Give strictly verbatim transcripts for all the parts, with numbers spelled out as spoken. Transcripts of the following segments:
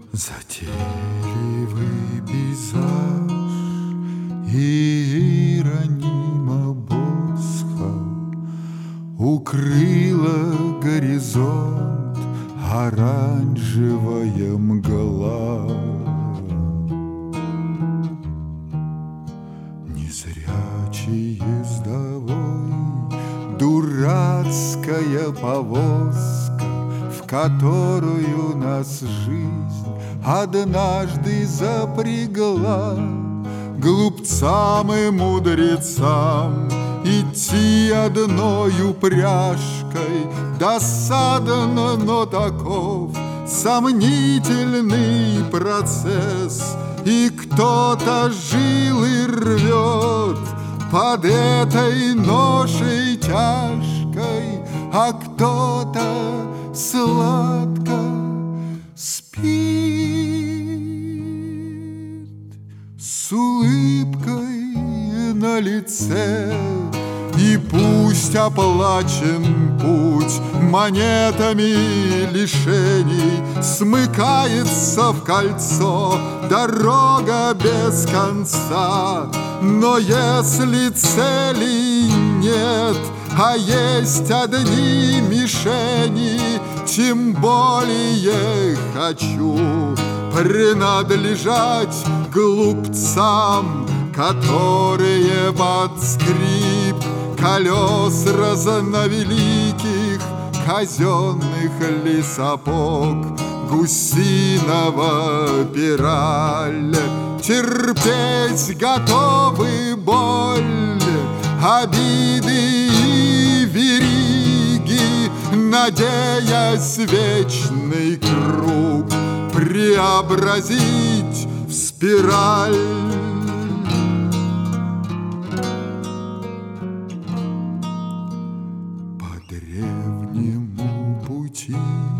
Затейливый пейзаж Иеронима Босха укрыла горизонт оранжевая мгла. Незрячий ездовой, дурацкая повозка, в которую нас жизнь однажды запрягла. Глупцам и мудрецам идти одной упряжкой досадно, но таков сомнительный процесс. И кто-то жил и рвет под этой ношей тяжкой, а кто-то сладко спит с улыбкой на лице. И пусть оплачен путь монетами лишений, смыкается в кольцо дорога без конца. Но если целей нет, а есть одни мишени, тем более хочу принадлежать глупцам, которые под скрип колес разновеликих казенных ли сапог гусиного пираль терпеть готовы боль, обиды и вериги, надеясь вечный круг преобразить в спираль. Древнему пути,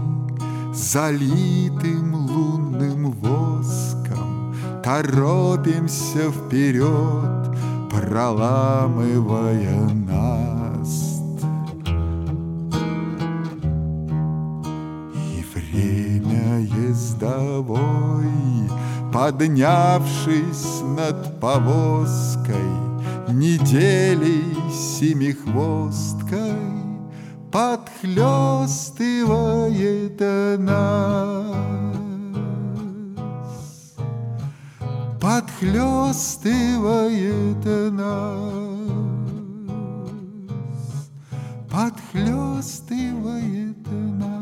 залитым лунным воском, торопимся вперед, проламывая наст. И время ездовой, поднявшись над повозкой, неделей семихвосткой, подхлёстывает нас, подхлёстывает нас, подхлёстывает нас.